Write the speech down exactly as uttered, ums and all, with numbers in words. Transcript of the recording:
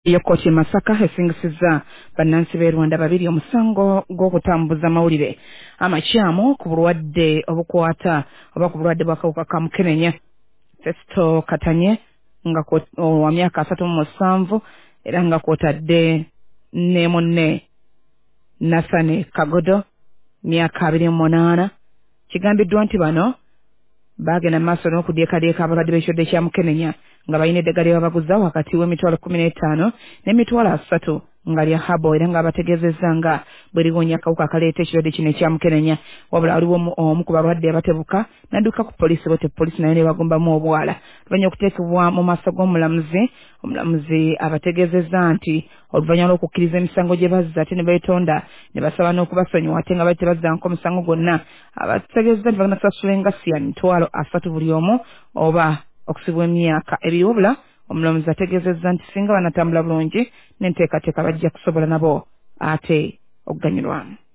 Iyo kkooti e Masaka esingisizza bannansi b'e Rwanda babiri omusango gw'okutambuza mawulire amakyamu ku bulwadde obukwata oba ku bulwadde bw'akawuka ka Mukenenya. Festo Katanye nga wa myaka asatu mu musanvu era nga kwotadde ne munne Nasane Kagodo myaka abiri mu munaana. Kigambiddwa nti bano baagenda mu maaso n'okudyekadyeka abalwadde b'ekirwadde kya Mukenenya nga balina eddagala lye babaguza wakati w'emitwalo kkumi n'etaano n'emitwalo asatu nga lya habo era nga bategeezezza nga bwe liwonya akawuka akaleeta ekirwadde kino ekya Mukenenya. Wabula waliwo omu ku balwadde abatebuka n'adduka ku poliisi bote poliisi nayo ne bagombamu obwala. Luvanyuma okuteekebwa mu maaso g'omulamuzi, omulamuzi abategeezezza nti oluvannyuma lw'okukkiriza emisango gye bazza ate ne beetonda ne basaba n'okubasonyiwa ate nga bali tebazzanko omusango gwonna, abategeezezza nti bagenda kusasula engasiya mitwalo asatu buli omu oba okusibwa emyaka ebiri. Wabula omulamuzi ategeezezza nti singa banatambula bulungi n'enteekateeka bajja kusobola nabo ate okuganyulwamu.